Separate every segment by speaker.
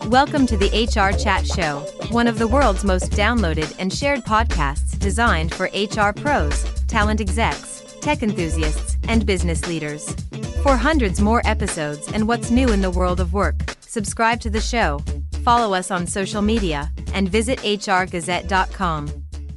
Speaker 1: Welcome to the HR Chat Show, one of the world's most downloaded and shared podcasts designed for HR pros, talent execs, tech enthusiasts, and business leaders. For hundreds more episodes and what's new in the world of work, subscribe to the show, follow us on social media, and visit hrgazette.com.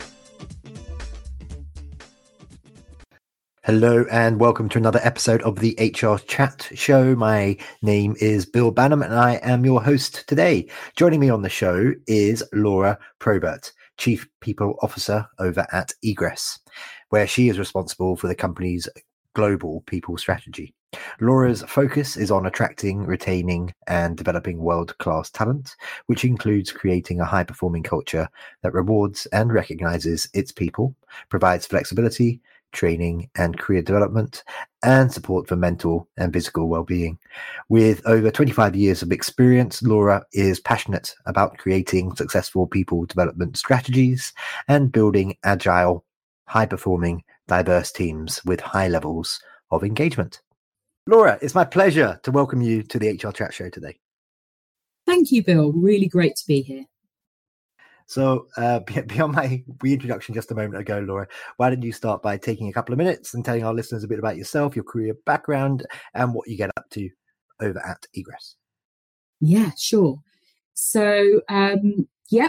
Speaker 2: Hello and welcome to another episode of the HR Chat Show. My name is Bill Banham and I am your host today. Joining me on the show is Laura Probert, Chief People Officer over at Egress, where she is responsible for the company's global people strategy. Laura's focus is on attracting, retaining, and developing world-class talent, which includes creating a high-performing culture that rewards and recognizes its people, provides flexibility, training and career development, and support for mental and physical well-being. With over 25 years of experience, Laura is passionate about creating successful people development strategies and building agile, high-performing, diverse teams with high levels of engagement. Laura, it's my pleasure to welcome you to the HR Chat Show today.
Speaker 3: Thank you, Bill. Really great to be here.
Speaker 2: So beyond my reintroduction just a moment ago, Laura, why don't you start by taking a couple of minutes and telling our listeners a bit about yourself, your career background, and what you get up to over at Egress?
Speaker 3: Yeah, sure. So, I'm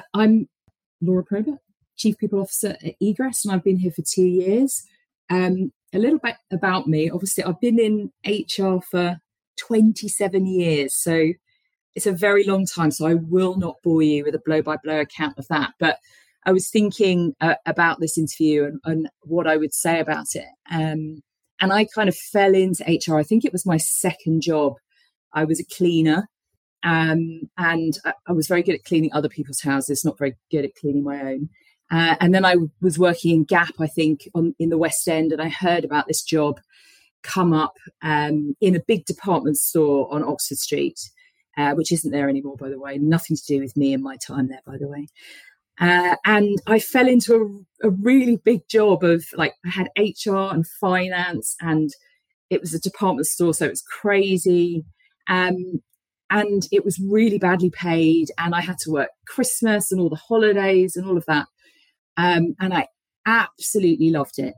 Speaker 3: Laura Probert, Chief People Officer at Egress, and I've been here for 2 years. A little bit about me. Obviously, I've been in HR for 27 years, so it's a very long time, so I will not bore you with a blow-by-blow account of that. But I was thinking about this interview and what I would say about it. And I kind of fell into HR. I think it was my second job. I was a cleaner, and I was very good at cleaning other people's houses, not very good at cleaning my own. And then I was working in Gap, I think, in the West End, and I heard about this job come up in a big department store on Oxford Street. Which isn't there anymore, by the way. Nothing to do with me and my time there, by the way. And I fell into a really big job of, like, I had HR and finance, and it was a department store, so it was crazy. And it was really badly paid, and I had to work Christmas and all the holidays and all of that. And I absolutely loved it.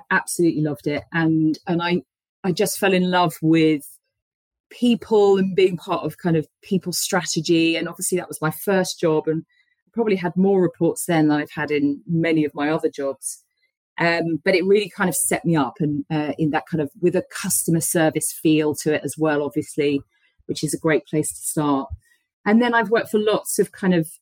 Speaker 3: And I just fell in love with people and being part of kind of people strategy. And obviously that was my first job, and I probably had more reports then than I've had in many of my other jobs. But it really kind of set me up, and in that kind of with a customer service feel to it as well, obviously, which is a great place to start. And then I've worked for lots of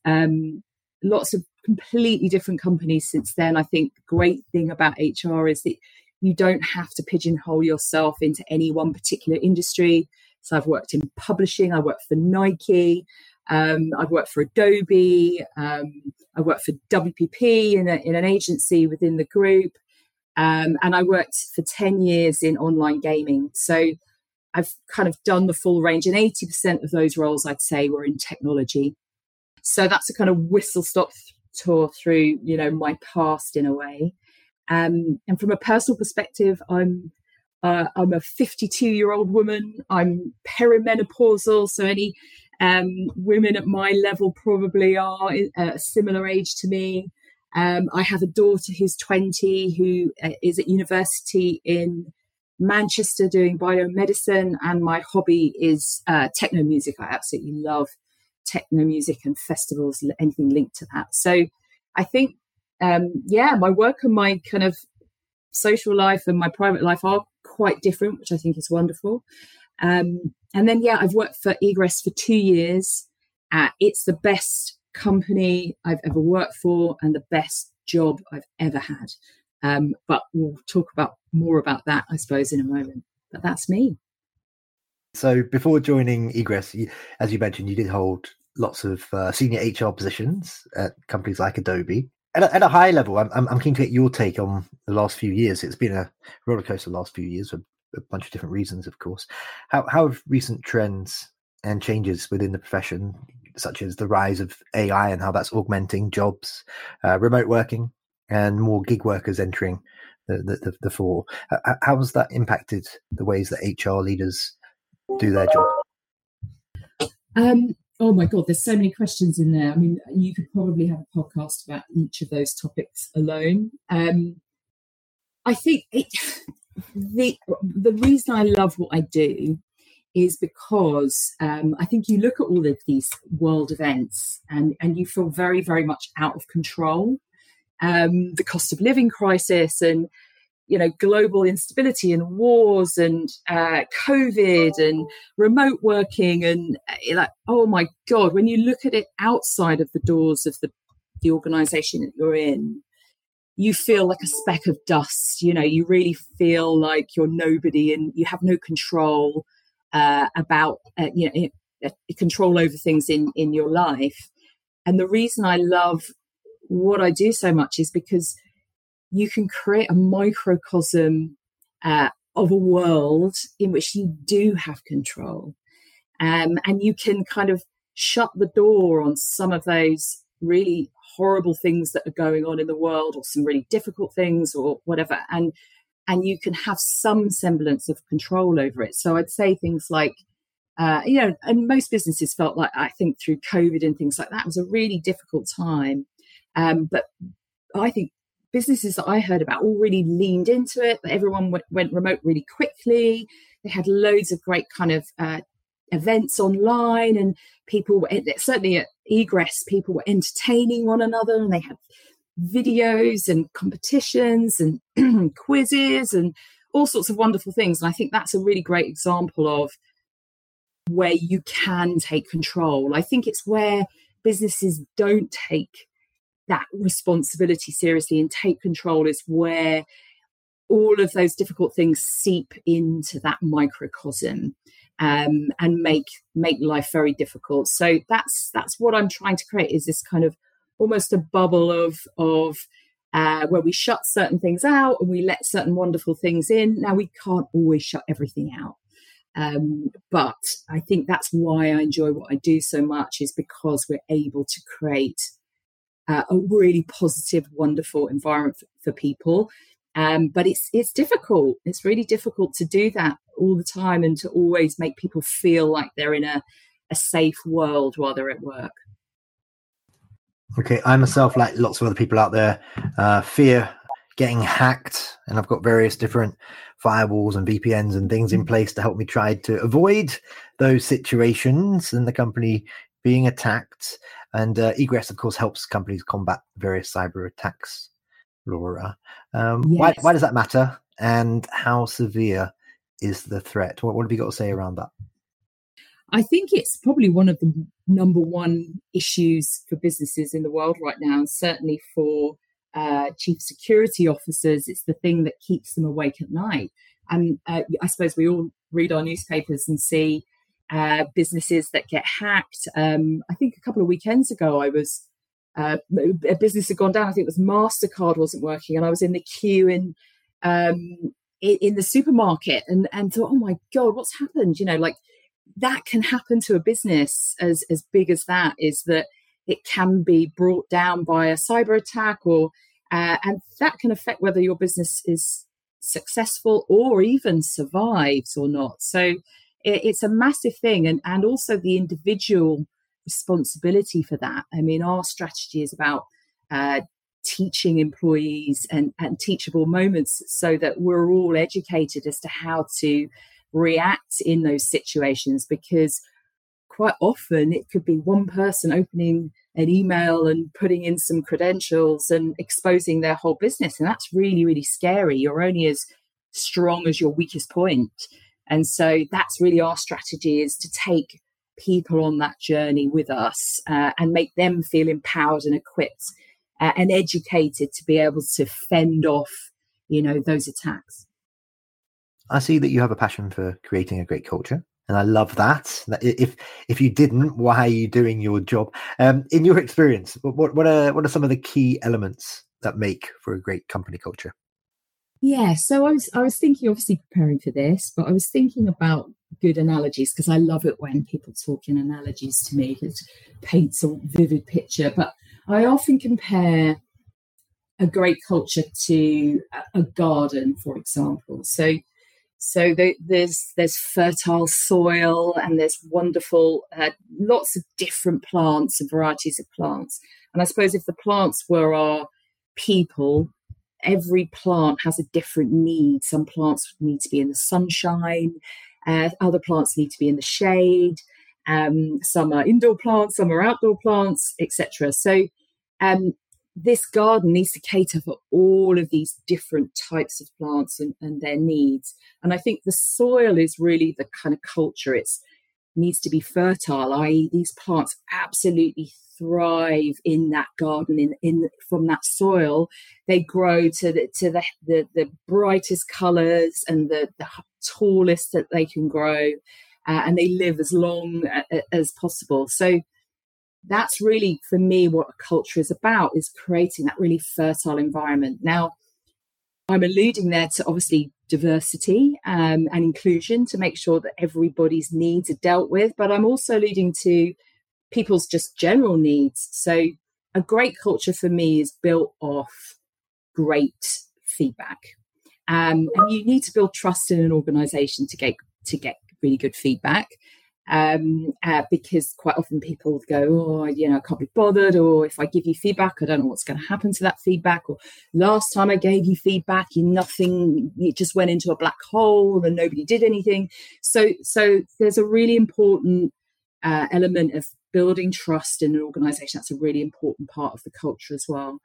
Speaker 3: completely different companies since then. I think the great thing about HR is that you don't have to pigeonhole yourself into any one particular industry. So I've worked in publishing, I worked for Nike, I've worked for Adobe, I worked for WPP in an agency within the group, and I worked for 10 years in online gaming. So I've kind of done the full range, and 80% of those roles, I'd say, were in technology. So that's a kind of whistle-stop tour through, my past in a way. And from a personal perspective, I'm a 52-year-old woman. I'm perimenopausal, so any women at my level probably are a similar age to me. I have a daughter who's 20 who is at university in Manchester doing biomedicine, and my hobby is techno music. I absolutely love techno music and festivals, anything linked to that. So I think, my work and my kind of social life and my private life are quite different, which I think is wonderful. And then, I've worked for Egress for 2 years. It's the best company I've ever worked for and the best job I've ever had. But we'll talk more about that, I suppose, in a moment. But that's me.
Speaker 2: So before joining Egress, as you mentioned, you did hold lots of senior HR positions at companies like Adobe. At a high level, I'm keen to get your take on the last few years. It's been a roller coaster the last few years for a bunch of different reasons, of course. How have recent trends and changes within the profession, such as the rise of AI and how that's augmenting jobs, remote working, and more gig workers entering the fore, how has that impacted the ways that HR leaders do their job?
Speaker 3: Oh my God, there's so many questions in there. I mean, you could probably have a podcast about each of those topics alone. I think the reason I love what I do is because I think you look at all of these world events and you feel very, very much out of control. The cost of living crisis and, global instability and wars and COVID and remote working and oh my God, when you look at it outside of the doors of the organization that you're in, you feel like a speck of dust. You really feel like you're nobody and you have no control about control over things in your life. And the reason I love what I do so much is because you can create a microcosm of a world in which you do have control, and you can kind of shut the door on some of those really horrible things that are going on in the world, or some really difficult things or whatever, and you can have some semblance of control over it. So I'd say things like, and most businesses felt like, I think through COVID and things like that, it was a really difficult time. But I think businesses that I heard about all really leaned into it. Everyone went remote really quickly. They had loads of great kind of events online, and people were, certainly at Egress, people were entertaining one another, and they had videos and competitions and quizzes and all sorts of wonderful things. And I think that's a really great example of where you can take control. I think it's where businesses don't take that responsibility seriously and take control is where all of those difficult things seep into that microcosm and make life very difficult. So that's what I'm trying to create, is this kind of almost a bubble of where we shut certain things out and we let certain wonderful things in. Now, we can't always shut everything out. But I think that's why I enjoy what I do so much, is because we're able to create a really positive, wonderful environment for people. But it's difficult. It's really difficult to do that all the time and to always make people feel like they're in a safe world while they're at work.
Speaker 2: Okay, I myself, like lots of other people out there, fear getting hacked, and I've got various different firewalls and VPNs and things in place to help me try to avoid those situations and the company being attacked. And Egress, of course, helps companies combat various cyber attacks. Laura,
Speaker 3: Yes.
Speaker 2: why does that matter, and how severe is the threat? What have you got to say around that?
Speaker 3: I think it's probably one of the number one issues for businesses in the world right now, and certainly for chief security officers. It's the thing that keeps them awake at night. And I suppose we all read our newspapers and see businesses that get hacked. I think a couple of weekends ago, a business had gone down. I think it was MasterCard wasn't working, and I was in the queue in the supermarket and thought, oh my God, what's happened? Like, that can happen to a business as big as that, is that it can be brought down by a cyber attack, or and that can affect whether your business is successful or even survives or not. So it's a massive thing, and also the individual responsibility for that. I mean, our strategy is about teaching employees and teachable moments so that we're all educated as to how to react in those situations, because quite often it could be one person opening an email and putting in some credentials and exposing their whole business. And that's really, really scary. You're only as strong as your weakest point. And so that's really our strategy, is to take people on that journey with us and make them feel empowered and equipped and educated to be able to fend off, those attacks.
Speaker 2: I see that you have a passion for creating a great culture, and I love that. If you didn't, why are you doing your job? In your experience, what are some of the key elements that make for a great company culture?
Speaker 3: Yeah, so I was thinking, obviously preparing for this, but I was thinking about good analogies, because I love it when people talk in analogies to me. It paints a vivid picture. But I often compare a great culture to a garden, for example. So So there's fertile soil, and there's wonderful, lots of different plants and varieties of plants. And I suppose if the plants were our people, every plant has a different need. Some plants need to be in the sunshine, other plants need to be in the shade. Some are indoor plants, some are outdoor plants, etc. So this garden needs to cater for all of these different types of plants and their needs. And I think the soil is really the kind of culture. It needs to be fertile, i.e. these plants absolutely thrive in that garden, in from that soil. They grow to the brightest colours and the tallest that they can grow, and they live as long as possible. So that's really, for me, what a culture is about, is creating that really fertile environment. Now, I'm alluding there to obviously diversity and inclusion, to make sure that everybody's needs are dealt with, but I'm also alluding to people's just general needs. So a great culture for me is built off great feedback. And you need to build trust in an organisation to get really good feedback. Because quite often people go, I can't be bothered, or if I give you feedback, I don't know what's going to happen to that feedback, or last time I gave you feedback, it just went into a black hole and nobody did anything. So there's a really important element of building trust in an organisation. That's a really important part of the culture as well,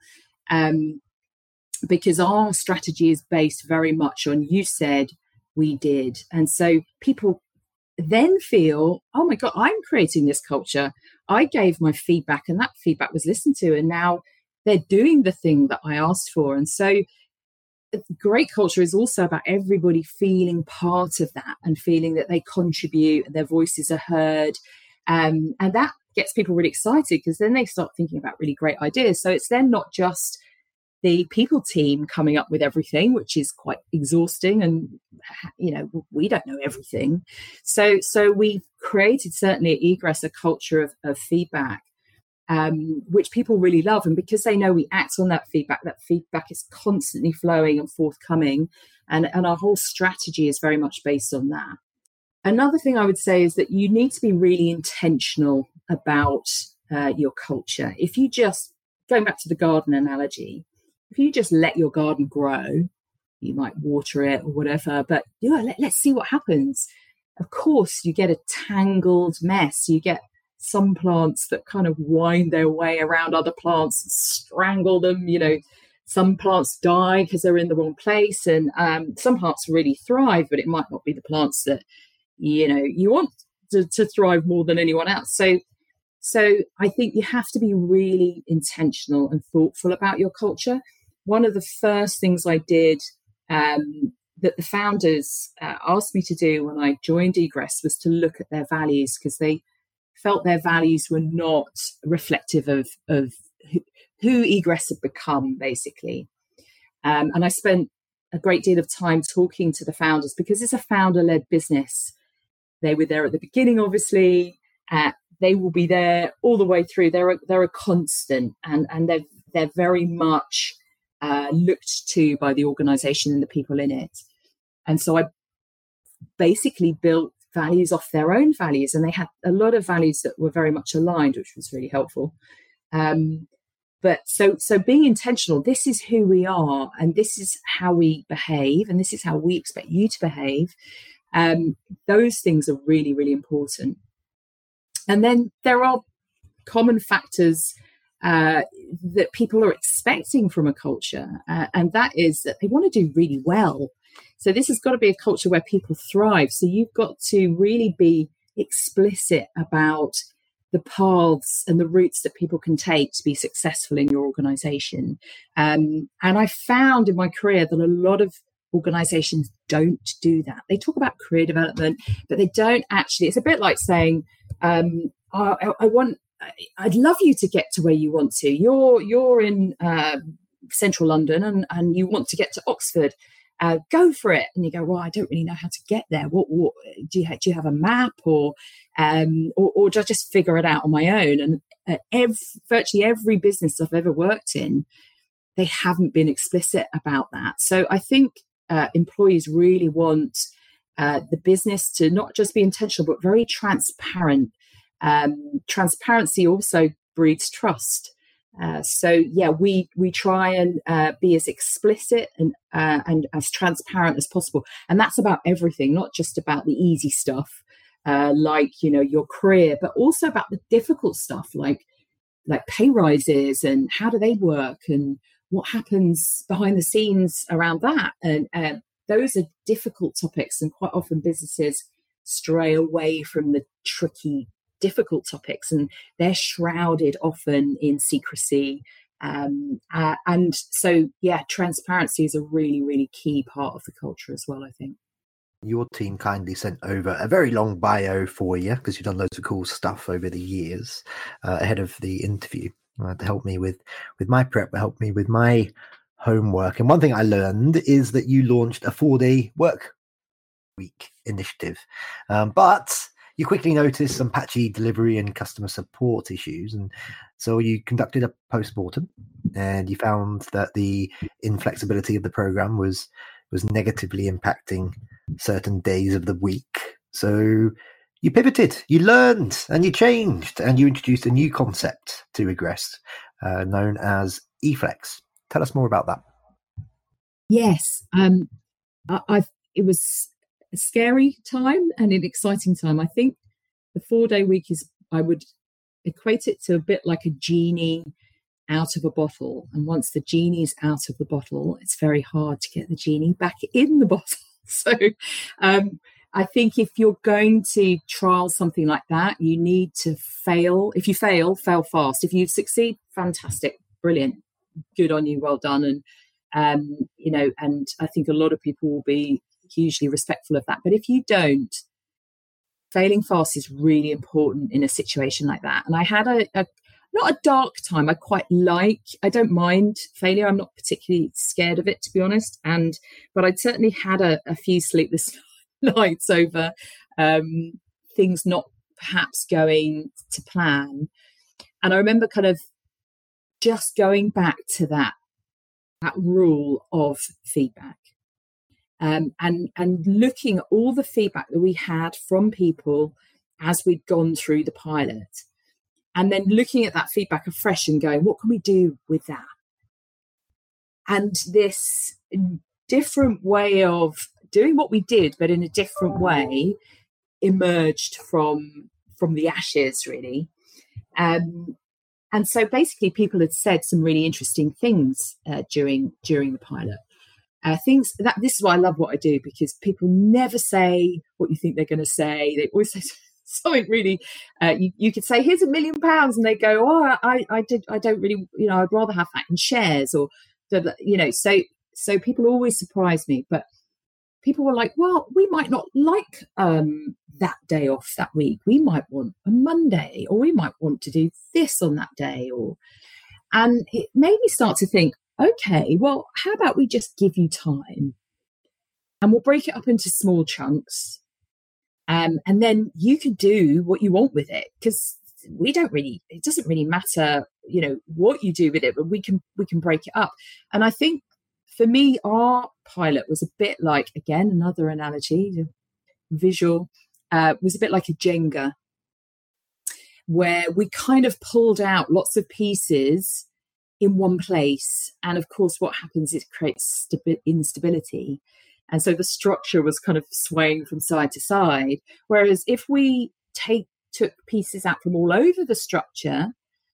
Speaker 3: because our strategy is based very much on you said, we did, and so people then feel, oh my God, I'm creating this culture. I gave my feedback and that feedback was listened to, and now they're doing the thing that I asked for. And so great culture is also about everybody feeling part of that and feeling that they contribute and their voices are heard. And that gets people really excited, because then they start thinking about really great ideas. So it's then not just the people team coming up with everything, which is quite exhausting, and we don't know everything. So we've created, certainly at Egress, a culture of feedback, which people really love. And because they know we act on that feedback is constantly flowing and forthcoming, and our whole strategy is very much based on that. Another thing I would say is that you need to be really intentional about your culture. If you just, going back to the garden analogy, if you just let your garden grow, you might water it or whatever, but let's see what happens. Of course, you get a tangled mess. You get some plants that kind of wind their way around other plants and strangle them. Some plants die because they're in the wrong place, and some plants really thrive, but it might not be the plants that you want to thrive more than anyone else. So I think you have to be really intentional and thoughtful about your culture. One of the first things I did that the founders asked me to do when I joined Egress was to look at their values, because they felt their values were not reflective of who Egress had become, basically. And I spent a great deal of time talking to the founders, because it's a founder-led business. They were there at the beginning, obviously. They will be there all the way through. They're a constant, and they're very much looked to by the organisation and the people in it. And so I basically built values off their own values, and they had a lot of values that were very much aligned, which was really helpful. But so being intentional, this is who we are, and this is how we behave, and this is how we expect you to behave. Those things are really, really important. And then there are common factors that people are expecting from a culture, and that is that they want to do really well. So this has got to be a culture where people thrive. So you've got to really be explicit about the paths and the routes that people can take to be successful in your organisation. And I found in my career that a lot of organisations don't do that. They talk about career development, but they don't actually. It's a bit like saying, I'd love you to get to where you want to. You're in central London and you want to get to Oxford. Go for it. And you go, well, I don't really know how to get there. What do you have a map, or do I just figure it out on my own? And virtually every business I've ever worked in, they haven't been explicit about that. So I think employees really want the business to not just be intentional, but very transparent. Transparency also breeds trust. We try and be as explicit and as transparent as possible. And that's about everything, not just about the easy stuff, like, your career, but also about the difficult stuff, like pay rises and how do they work and what happens behind the scenes around that. And those are difficult topics, and quite often businesses stray away from the tricky, difficult topics, and they're shrouded often in secrecy. And so, transparency is a really, really key part of the culture as well, I think.
Speaker 2: Your team kindly sent over a very long bio for you, because you've done loads of cool stuff over the years ahead of the interview to help me with my prep, help me with my homework. And one thing I learned is that you launched a 4-day work week initiative, but you quickly noticed some patchy delivery and customer support issues, and so you conducted a post-mortem, and you found that the inflexibility of the program was negatively impacting certain days of the week. So you pivoted, you learned, and you changed, and you introduced a new concept to Egress known as eFlex. Tell us more about that.
Speaker 3: Yes, it was a scary time and an exciting time. I think the 4-day week I would equate it to a bit like a genie out of a bottle. And once the genie is out of the bottle, it's very hard to get the genie back in the bottle. So I think if you're going to trial something like that, you need to fail. If you fail fast. If you succeed, fantastic, brilliant, good on you, well done. And, and I think a lot of people will be hugely respectful of that. But if you don't, failing fast is really important in a situation like that. And I had not a dark time. I don't mind failure. I'm not particularly scared of it, to be honest. But I'd certainly had a few sleepless nights over things not perhaps going to plan. And I remember kind of just going back to that rule of feedback. And looking at all the feedback that we had from people as we'd gone through the pilot, and then looking at that feedback afresh and going, what can we do with that? And this different way of doing what we did, but in a different way, emerged from the ashes, really. And so basically people had said some really interesting things during the pilot. This is why I love what I do, because people never say what you think they're going to say. They always say something really. You could say, "Here's £1 million," and they go, "Oh, I don't really, I'd rather have that in shares," or So people always surprise me, but people were like, "Well, we might not like that day off that week. We might want a Monday, or we might want to do this on that day," and it made me start to think, okay, well, how about we just give you time and we'll break it up into small chunks. And then you can do what you want with it, because it doesn't really matter, what you do with it, but we can break it up. And I think for me, our pilot was a bit like, again, another analogy, visual, was a bit like a Jenga, where we kind of pulled out lots of pieces in one place. And of course, what happens is it creates instability. And so the structure was kind of swaying from side to side. Whereas if we took pieces out from all over the structure,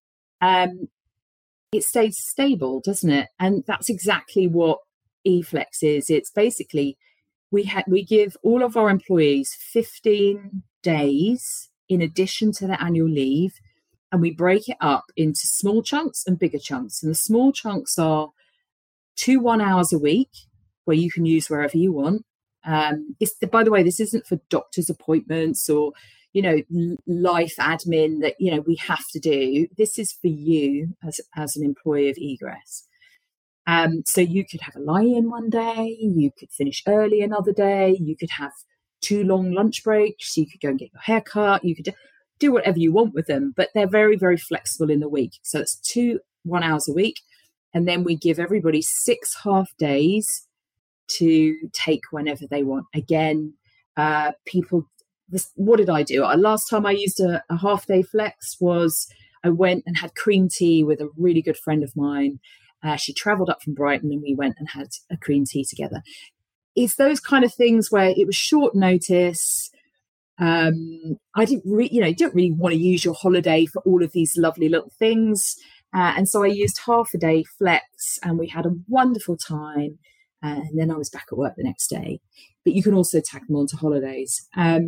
Speaker 3: it stays stable, doesn't it? And that's exactly what eFlex is. It's basically, we give all of our employees 15 days in addition to their annual leave, and we break it up into small chunks and bigger chunks. And the small chunks are 2 1-hours a week, where you can use wherever you want. By the way, this isn't for doctor's appointments or, life admin that, we have to do. This is for you as an employee of Egress. So you could have a lie-in one day, you could finish early another day, you could have 2 long lunch breaks, you could go and get your hair cut, you could do whatever you want with them, but they're very, very flexible in the week. So it's 2 1-hours a week. And then we give everybody 6 half days to take whenever they want. Again, what did I do? Last time I used a half-day flex was I went and had cream tea with a really good friend of mine. She travelled up from Brighton and we went and had a cream tea together. It's those kind of things where it was short notice. I didn't you don't really want to use your holiday for all of these lovely little things. And so I used half a day flex and we had a wonderful time. And then I was back at work the next day. But you can also tack them onto holidays.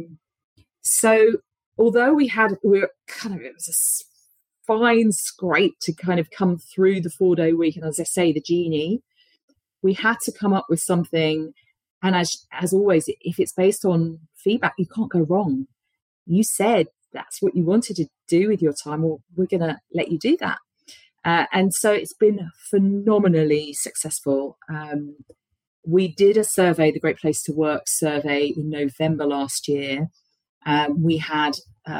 Speaker 3: So although it was a fine scrape to kind of come through the 4-day week. And as I say, the genie, we had to come up with something. And as always, if it's based on feedback, you can't go wrong. You said that's what you wanted to do with your time, or we're going to let you do that. And so it's been phenomenally successful. We did a survey, the Great Place to Work survey, in November last year. We had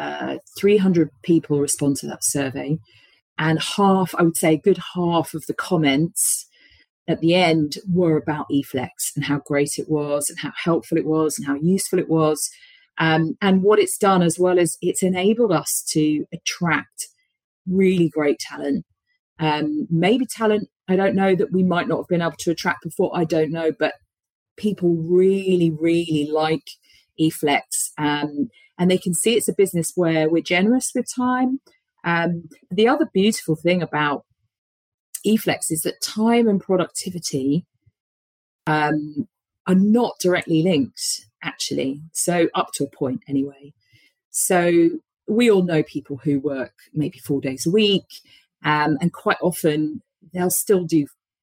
Speaker 3: 300 people respond to that survey, and I would say a good half of the comments at the end were about eFlex and how great it was and how helpful it was and how useful it was. And what it's done, as well as it's enabled us to attract really great talent. Maybe talent, I don't know, that we might not have been able to attract before, I don't know, but people really, really like eFlex. And they can see it's a business where we're generous with time. The other beautiful thing about eFlex is that time and productivity are not directly linked, actually. So up to a point anyway. So we all know people who work maybe 4 days a week, and quite often they'll still do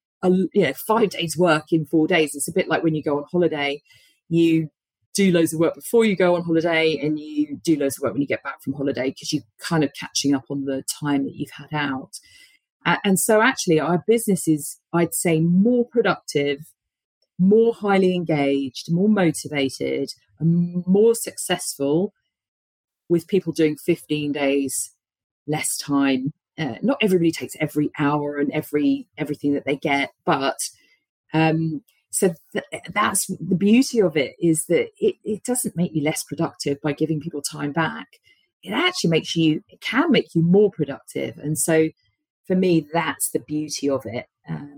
Speaker 3: 5 days work in 4 days. It's a bit like when you go on holiday, you do loads of work before you go on holiday and you do loads of work when you get back from holiday, because you're kind of catching up on the time that you've had out. And so actually our business is, I'd say, more productive, more highly engaged, more motivated, and more successful with people doing 15 days less time. Not everybody takes every hour and everything that they get, but so that's the beauty of it, is that it doesn't make you less productive by giving people time back. It actually can make you more productive. And so for me, that's the beauty of it.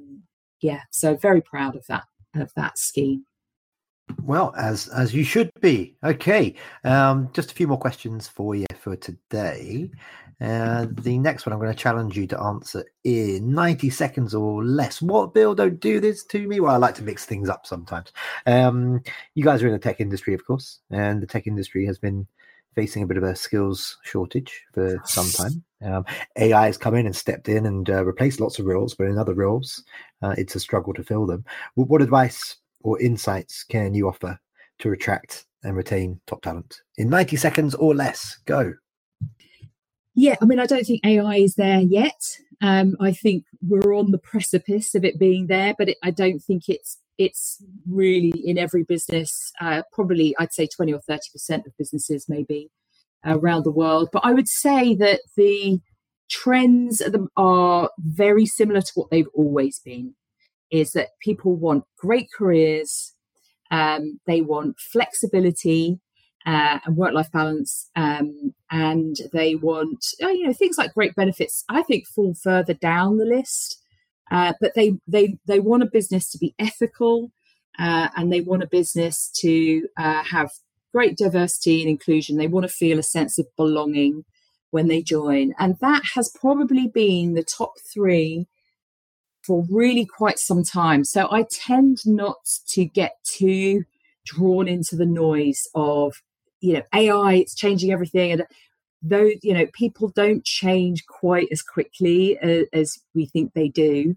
Speaker 3: So very proud of that scheme.
Speaker 2: Well, as you should be. Okay, just a few more questions for you for today. The next one I'm going to challenge you to answer in 90 seconds or less. What, Bill? Don't do this to me. Well, I like to mix things up sometimes. You guys are in the tech industry, of course, and the tech industry has been facing a bit of a skills shortage for some time. AI has come in and stepped in and replaced lots of roles, but in other roles, it's a struggle to fill them. What advice or insights can you offer to attract and retain top talent in 90 seconds or less? Go.
Speaker 3: Yeah, I mean, I don't think AI is there yet. I think we're on the precipice of it being there, but I don't think it's really in every business. Probably, I'd say 20 or 30% of businesses maybe around the world. But I would say that the trends are very similar to what they've always been, is that people want great careers, they want flexibility, and work-life balance, and they want things like great benefits. I think fall further down the list, but they want a business to be ethical, and they want a business to have great diversity and inclusion. They want to feel a sense of belonging when they join, and that has probably been the top three for really quite some time. So I tend not to get too drawn into the noise of AI, it's changing everything. And though, people don't change quite as quickly as we think they do.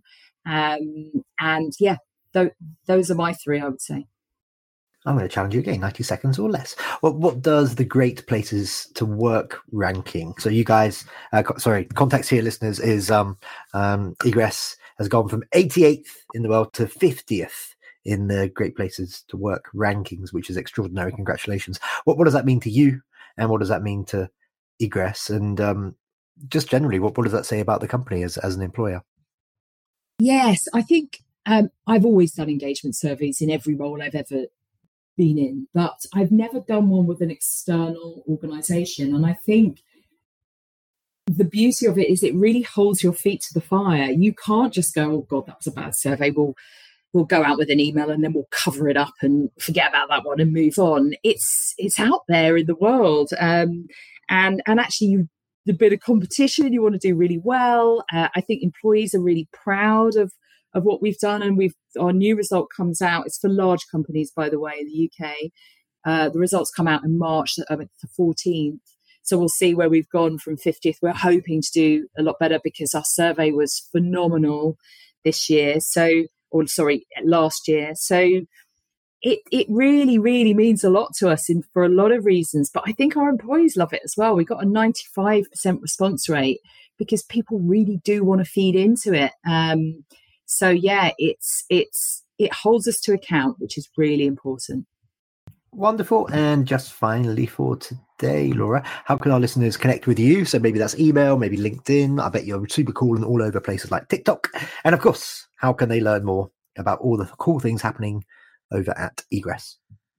Speaker 3: Those are my three, I would say.
Speaker 2: I'm going to challenge you again, 90 seconds or less. Well, what does the Great Places to Work ranking? So you guys, context here, listeners, is Egress has gone from 88th in the world to 50th in the Great Places to Work rankings, which is extraordinary. Congratulations. What does that mean to you? And what does that mean to Egress? And just generally, what does that say about the company as an employer?
Speaker 3: Yes, I think I've always done engagement surveys in every role I've ever been in, but I've never done one with an external organisation. And I think the beauty of it is it really holds your feet to the fire. You can't just go, oh God, that was a bad survey. We'll go out with an email and then we'll cover it up and forget about that one and move on. It's out there in the world. And actually the bit of competition, you want to do really well. I think employees are really proud of what we've done, and our new result comes out. It's for large companies, by the way, in the UK. The results come out in March, the 14th. So we'll see where we've gone from 50th. We're hoping to do a lot better because our survey was phenomenal last year. So it really, really means a lot to us for a lot of reasons. But I think our employees love it as well. We got a 95% response rate because people really do want to feed into it. So yeah, it holds us to account, which is really important.
Speaker 2: Wonderful. And just finally for today, Laura, how can our listeners connect with you? So maybe that's email, maybe LinkedIn. I bet you're super cool and all over places like TikTok. And of course, how can they learn more about all the cool things happening over at Egress?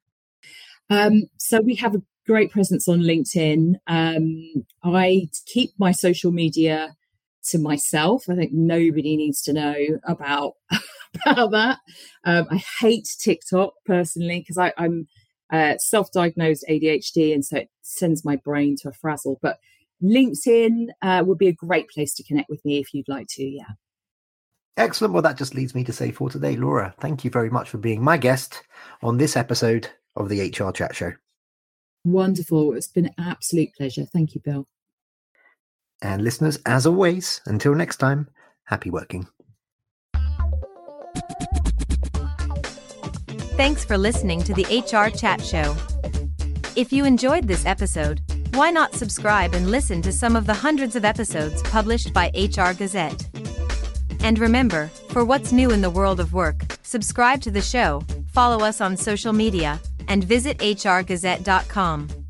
Speaker 3: So we have a great presence on LinkedIn. I keep my social media to myself. I think nobody needs to know about that. I hate TikTok personally because I'm self-diagnosed ADHD, and so it sends my brain to a frazzle. But LinkedIn would be a great place to connect with me if you'd like to. Yeah.
Speaker 2: Excellent. Well, that just leads me to say for today, Laura, thank you very much for being my guest on this episode of the HR Chat Show.
Speaker 3: Wonderful. It's been an absolute pleasure. Thank you, Bill.
Speaker 2: And listeners, as always, until next time, happy working.
Speaker 1: Thanks for listening to the HR Chat Show. If you enjoyed this episode, why not subscribe and listen to some of the hundreds of episodes published by HR Gazette? And remember, for what's new in the world of work, subscribe to the show, follow us on social media, and visit hrgazette.com.